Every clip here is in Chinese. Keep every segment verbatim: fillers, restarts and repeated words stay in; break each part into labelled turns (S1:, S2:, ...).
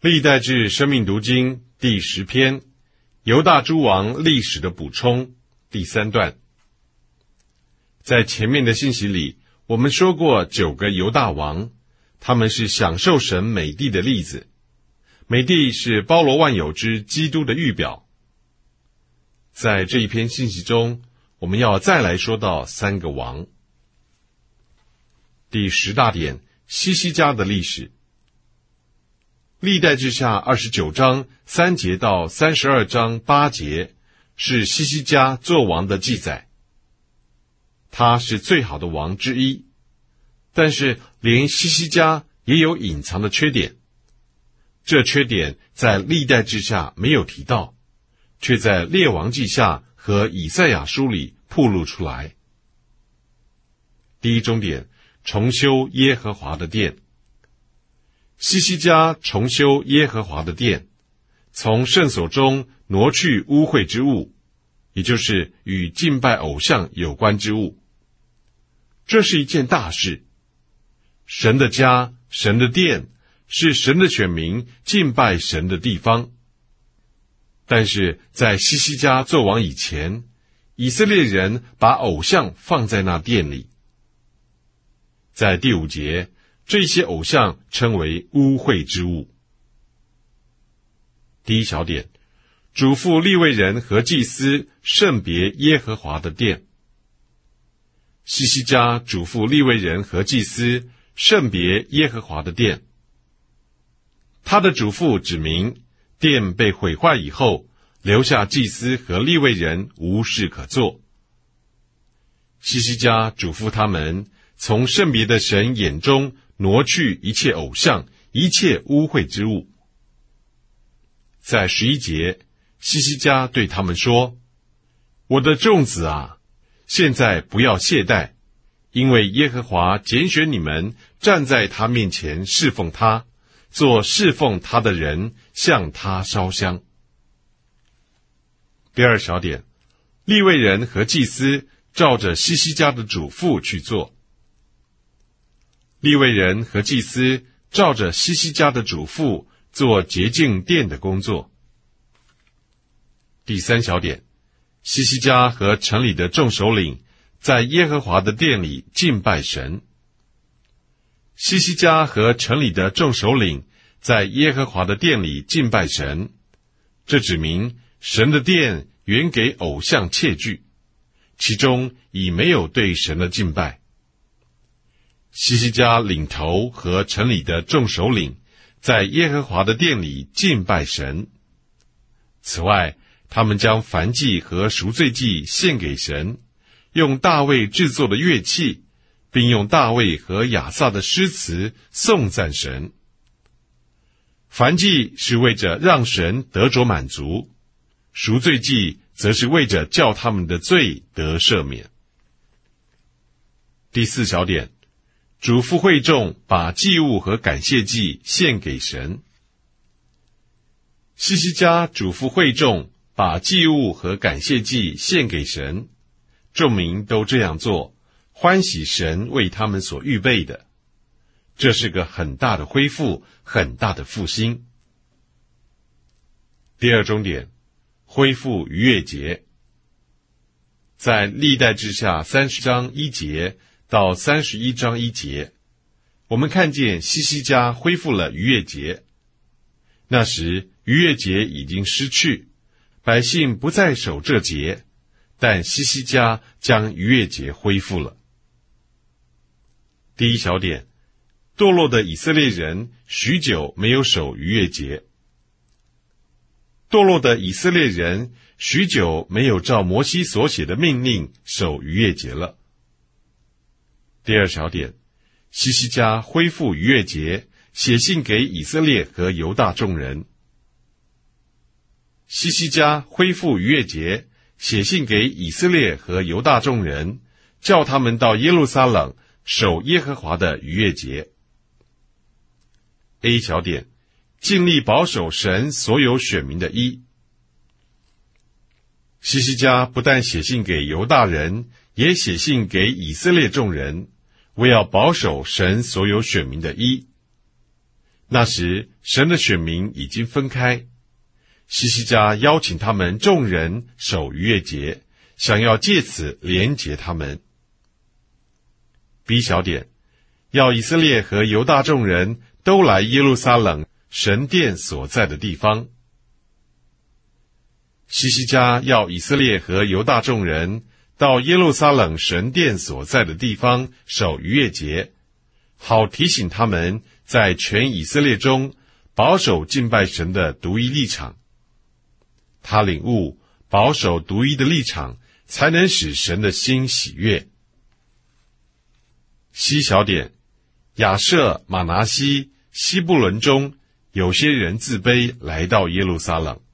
S1: 历代志生命读经第十篇，犹大诸王历史的补充，第三段。在前面的信息里，我们说过九个犹大王，他们是享受神美地的例子。美地是包罗万有之基督的预表。在这一篇信息中，我们要再来说到三个王。第十大点，西西家的历史。历代志下二十九章三节到三十二章八节是西西家做王的记载。他是最好的王之一，但是连西西家也有隐藏的缺点。这缺点在历代志下没有提到，却在列王记下和以赛亚书里暴露出来。第一重点，重修耶和华的殿。西西家重修耶和华的殿，从圣所中挪去污秽之物，也就是与敬拜偶像有关之物。这是一件大事。神的家，神的殿，是神的选民敬拜神的地方。但是在西西家做王以前，以色列人把偶像放在那殿里。在第五节，这些偶像称为污秽之物。第一小点，嘱咐利未人和祭司圣别耶和华的殿。西西家嘱咐利未人和祭司圣别耶和华的殿。他的嘱咐指明，殿被毁坏以后，留下祭司和利未人无事可做。西西家嘱咐他们从圣别的神眼中挪去一切偶像，一切污秽之物。在十一节，西西家对他们说：我的众子啊，现在不要懈怠，因为耶和华拣选你们站在他面前侍奉他，做侍奉他的人，向他烧香。第二小点，利未人和祭司照着西西家的嘱咐去做。利未人和祭司照着西西家的嘱咐做洁净殿的工作。第三小点，西西家和城里的众首领在耶和华的殿里敬拜神。西西家和城里的众首领在耶和华的殿里敬拜神，这指明神的殿原给偶像窃据，其中已没有对神的敬拜。西西家领头和城里的众首领在耶和华的殿里敬拜神。此外，他们将燔祭和赎罪祭献给神，用大卫制作的乐器，并用大卫和亚萨的诗词颂赞神。燔祭是为着让神得着满足，赎罪祭则是为着叫他们的罪得赦免。第四小点，嘱咐会众把祭物和感谢祭献给神。西西家嘱咐会众把祭物和感谢祭献给神，众民都这样做，欢喜神为他们所预备的。这是个很大的恢复，很大的复兴。第二重点，恢复逾越节。在历代志下三十章一节到三十一章一节，我们看见西西家恢复了逾越节。那时逾越节已经失去，百姓不再守这节，但西西家将逾越节恢复了。第一小点，堕落的以色列人许久没有守逾越节。堕落的以色列人许久没有照摩西所写的命令守逾越节了。第二小点，西西家恢复逾越节，写信给以色列和犹大众人。西西家恢复逾越节，写信给以色列和犹大众人，叫他们到耶路撒冷守耶和华的逾越节。A 小点，尽力保守神所有选民的义。西西家不但写信给犹大人，也写信给以色列众人，为要保守神所有选民的义。 那时，神的选民已经分开。西西家邀请他们众人守逾越节，想要借此连结他们。B 小点，要以色列和犹大众人都来耶路撒冷神殿所在的地方。西西家要以色列和犹大众人到耶路撒冷神殿所在的地方守逾越节，好提醒他们在全以色列中保守敬拜神的独一立场。他领悟保守独一的立场，才能使神的心喜悦。C 小点，亚设、马拿西、西布伦中有些人自卑来到耶路撒冷。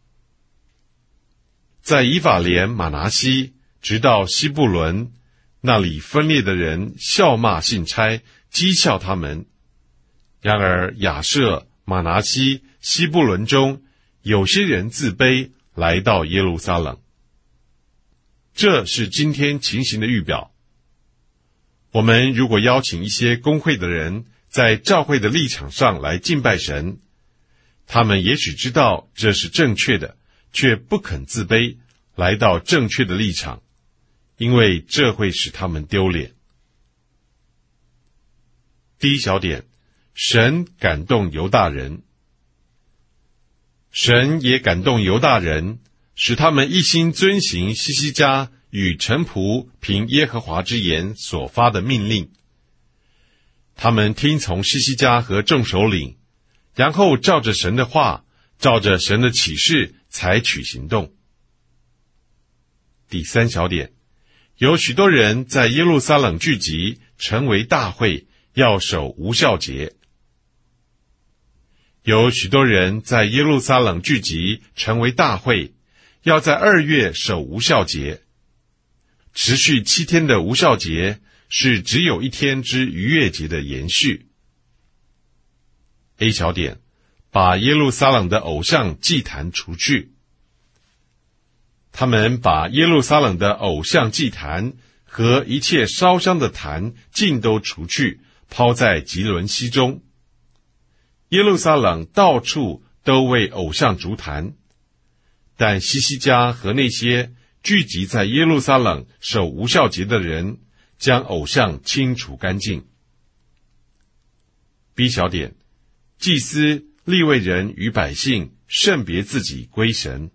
S1: 在以法莲、马拿西直到西布伦，那里分裂的人笑骂信差，讥笑他们。然而亚设、马拿西、西布伦中有些人自卑来到耶路撒冷。这是今天情形的预表。我们如果邀请一些公会的人在教会的立场上来敬拜神，他们也许知道这是正确的，却不肯自卑来到正确的立场，因为这会使他们丢脸。第一小点，神感动犹大人。神也感动犹大人，使他们一心遵行西西家与臣仆凭耶和华之言所发的命令。他们听从西西家和众首领，然后照着神的话，照着神的启示采取行动。第三小点，有许多人在耶路撒冷聚集，成为大会，要守无酵节。有许多人在耶路撒冷聚集，成为大会，要在二月守无酵节。持续七天的无酵节是只有一天之逾越节的延续。A 小点，把耶路撒冷的偶像祭坛除去。他们把耶路撒冷的偶像祭坛和一切烧香的坛尽都除去，抛在吉伦溪中。耶路撒冷到处都为偶像筑坛，但西西家和那些聚集在耶路撒冷守无酵节的人，将偶像清除干净。B 小点，祭司、利未人与百姓圣别自己归神。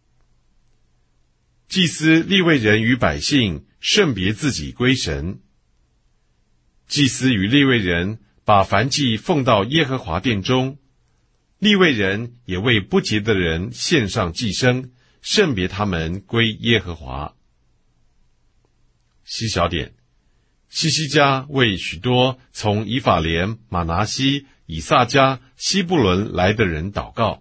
S1: 祭司、利未人与百姓圣别自己归神。祭司与利未人把燔祭奉到耶和华殿中，利未人也为不洁的人献上祭牲，圣别他们归耶和华。C 小点，西西家为许多从以法莲、马拿西、以萨迦、西布伦来的人祷告。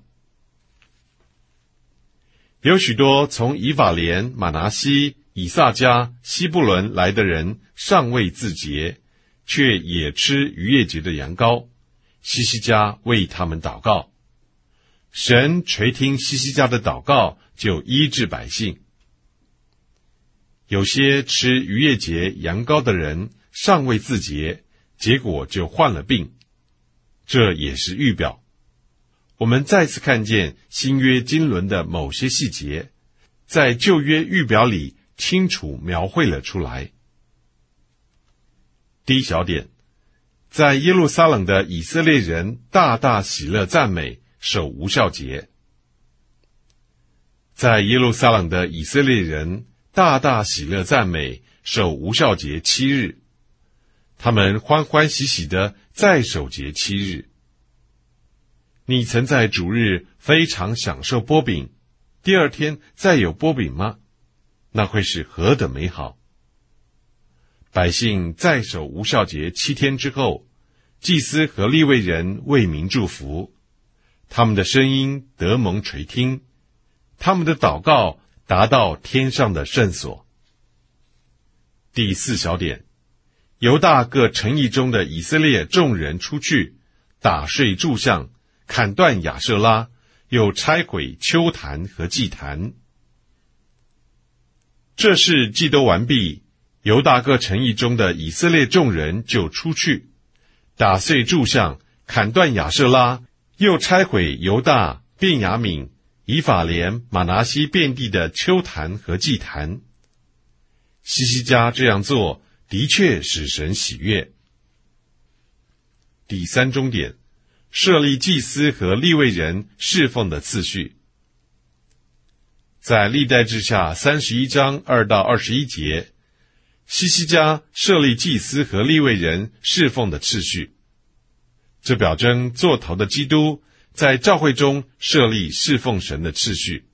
S1: 有许多从以法莲、马拿西、以萨迦、西布伦来的人尚未自洁，却也吃逾越节的羊羔。西西家为他们祷告，神垂听西西家的祷告，就医治百姓。有些吃逾越节羊羔的人尚未自洁，结果就患了病，这也是预表。我们再次看见新约经纶的某些细节，在旧约预表里清楚描绘了出来。第一小点，在耶路撒冷的以色列人大大喜乐赞美，守无酵节。在耶路撒冷的以色列人大大喜乐赞美，守无酵节七日。他们欢欢喜喜的再守节七日。你曾在主日非常享受擘饼，第二天再有擘饼吗？那会是何等美好！百姓再守无酵节七天之后，祭司和利未人为民祝福，他们的声音得蒙垂听，他们的祷告达到天上的圣所。第四小点，犹大各城邑中的以色列众人出去，打碎柱像，砍断亚舍拉，又拆毁丘坛和祭坛。这事既都完毕，犹大各城邑中的以色列众人就出去，打碎柱像， 砍断亚舍拉，又拆毁犹大、便雅悯、以法莲、玛拿西遍地的丘坛和祭坛。西西家这样做，的确使神喜悦。第三中点，设立祭司和利未人侍奉的次序。在历代志下三十一章二到二十一节，西西家设立祭司和利未人侍奉的次序，这表征做头的基督在教会中设立侍奉神的次序。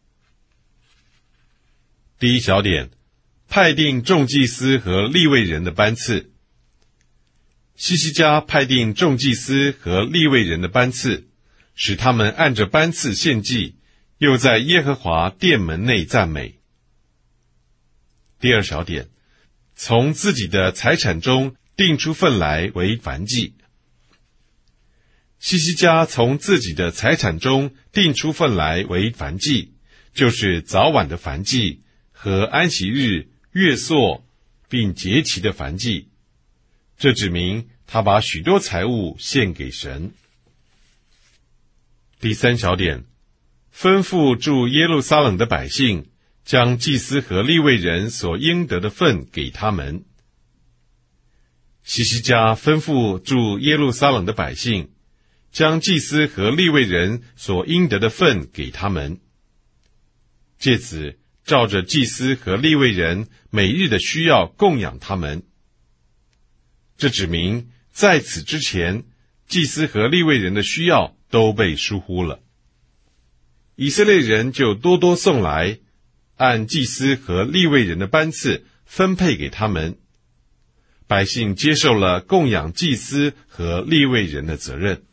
S1: 第一小点，派定众祭司和利未人的班次。西西家派定众祭司和利未人的班次，使他们按着班次献祭，又在耶和华殿门内赞美。第二小点，从自己的财产中定出份来为燔祭。西西家从自己的财产中定出份来为燔祭，就是早晚的燔祭和安息日、月朔并节期的燔祭。这指明他把许多财物献给神。第三小点，吩咐住耶路撒冷的百姓，将祭司和利未人所应得的份给他们。西西家吩咐住耶路撒冷的百姓，将祭司和利未人所应得的份给他们，借此照着祭司和利未人每日的需要供养他们。这指明在此之前，祭司和利未人的需要都被疏忽了。以色列人就多多送来，按祭司和利未人的班次分配给他们。百姓接受了供养祭司和利未人的责任。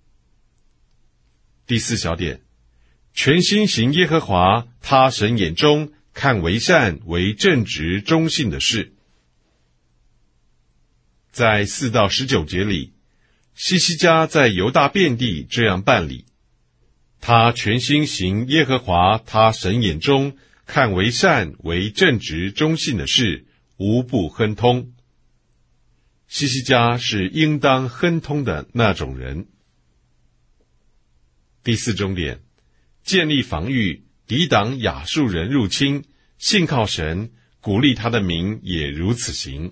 S1: 第四小点，全心行耶和华他神眼中看为善、为正直、忠信的事。在四到十九节里，西西家在犹大遍地这样办理，他全心行耶和华他神眼中看为善、为正直、忠信的事，无不亨通。西西家是应当亨通的那种人。第四重点，建立防御，抵挡亚述人入侵，信靠神，鼓励他的民也如此行。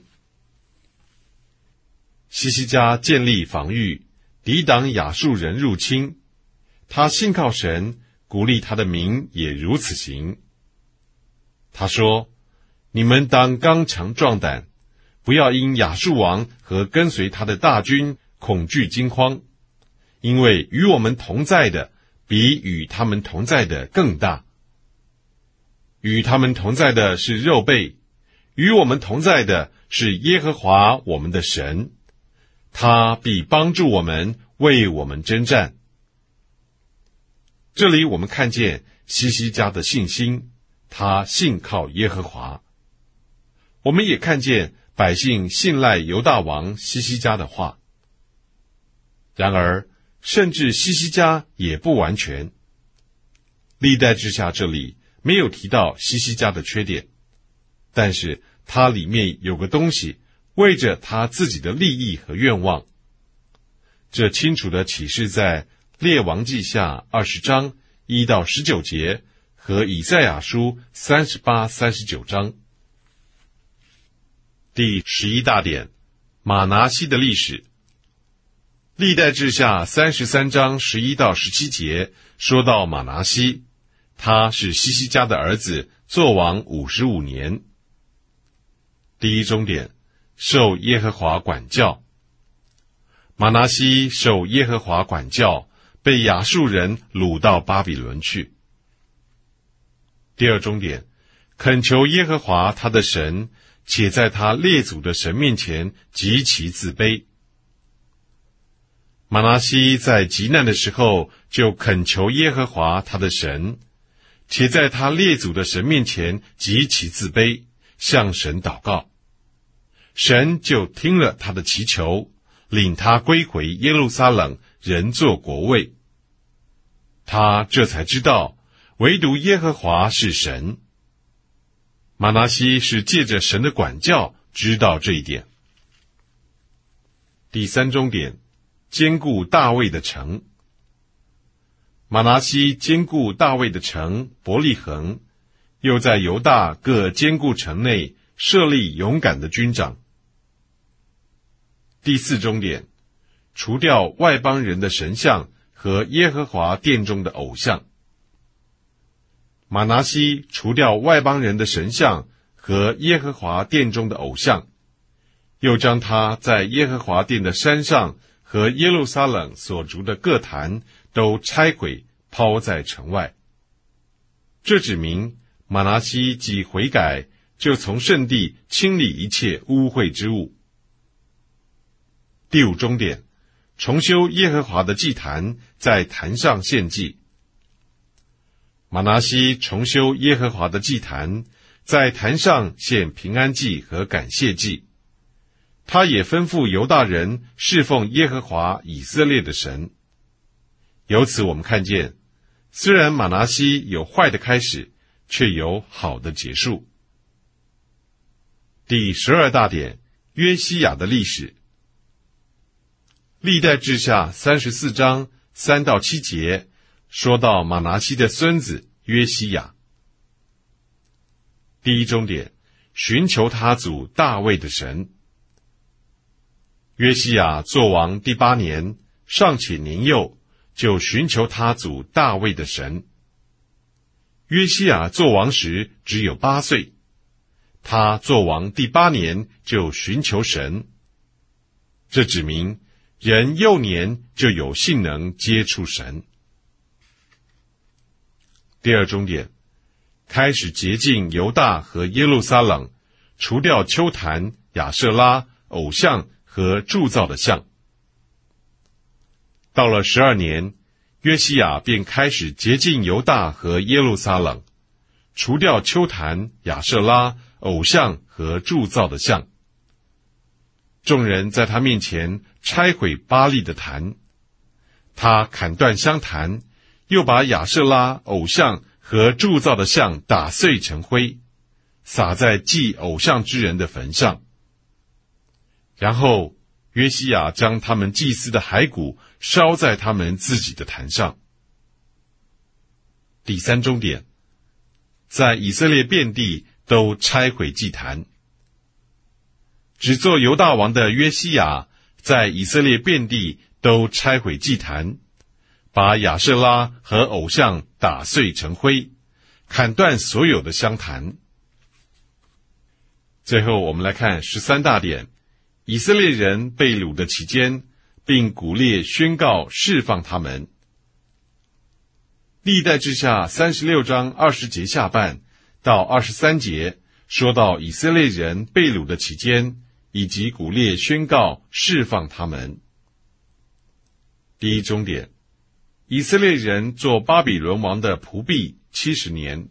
S1: 西西家建立防御，抵挡亚述人入侵，他信靠神，鼓励他的民也如此行。他说，你们当刚强壮胆，不要因亚述王和跟随他的大军恐惧惊慌，因为与我们同在的比与他们同在的更大。与他们同在的是肉背，与我们同在的是耶和华我们的神，他必帮助我们，为我们征战。这里我们看见西西家的信心，他信靠耶和华。我们也看见百姓信赖犹大王西西家的话。然而甚至西西家也不完全。历代志下这里没有提到西西家的缺点，但是它里面有个东西为着他自己的利益和愿望。这清楚地启示在列王记下二十章一到十九节和以赛亚书三十八、三十九章。第十一大点，马拿西的历史。历代志下三十三章十一到十七节说到马拿西，他是西西家的儿子，作王五十五年。第一中点，受耶和华管教。马拿西受耶和华管教，被亚述人掳到巴比伦去。第二中点，恳求耶和华他的神，且在他列祖的神面前极其自卑。马拿西在极难的时候就恳求耶和华他的神，且在他列祖的神面前极其自卑，向神祷告。神就听了他的祈求，领他归回耶路撒冷，人作国位。他这才知道，唯独耶和华是神。马拿西是借着神的管教知道这一点。第三中点， 坚固大卫的城。马拿西坚固大卫的城伯利恒，又在犹大各坚固城内设立勇敢的军长。第四重点，除掉外邦人的神像和耶和华殿中的偶像。马拿西除掉外邦人的神像和耶和华殿中的偶像，又将他在耶和华殿的山上和耶路撒冷所筑的各坛都拆毁，抛在城外。这指明马拿西既悔改，就从圣地清理一切污秽之物。第五重点，重修耶和华的祭坛，在坛上献祭。马拿西重修耶和华的祭坛，在坛上献平安祭和感谢祭。他也吩咐犹大人侍奉耶和华以色列的神。由此我们看见，虽然马拿西有坏的开始，却有好的结束。第十二大点，约西亚的历史。历代志下三十四章三到七节，说到马拿西的孙子约西亚。第一重点，寻求他祖大卫的神。约西亚作王第八年，尚且年幼，就寻求他祖大卫的神。约西亚作王时只有八岁，他作王第八年就寻求神。这指明人幼年就有性能接触神。第二重点，开始洁净犹大和耶路撒冷，除掉丘坛、亚舍拉、偶像和铸造的像。到了十二年，约西亚便开始洁净犹大和耶路撒冷，除掉丘坛、亚舍拉、偶像和铸造的像。众人在他面前拆毁巴力的坛，他砍断香坛，又把亚舍拉、偶像和铸造的像打碎成灰，撒在祭偶像之人的坟上。然后约西亚将他们祭司的骸骨烧在他们自己的坛上。第三重点，在以色列遍地都拆毁祭坛。只做犹大王的约西亚，在以色列遍地都拆毁祭坛，把亚舍拉和偶像打碎成灰，砍断所有的香坛。最后我们来看十三大点，以色列人被掳的期间，并鼓励宣告释放他们。历代志下三十六章二十节下半到二十三节，说到以色列人被掳的期间，以及鼓励宣告释放他们。第一重点，以色列人做巴比伦王的仆婢七十年。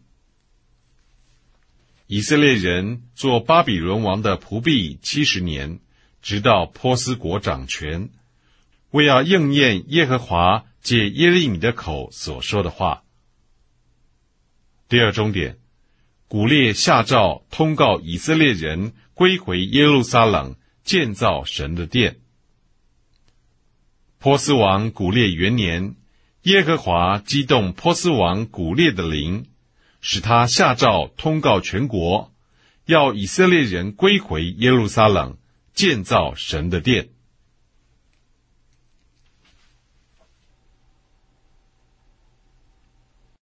S1: 以色列人做巴比伦王的仆婢七十年，直到波斯国掌权，为要应验耶和华借耶利米的口所说的话。第二重点，古列下诏通告以色列人归回耶路撒冷，建造神的殿。波斯王古列元年，耶和华激动波斯王古列的灵，使他下诏通告全国，要以色列人归回耶路撒冷，建造神的殿。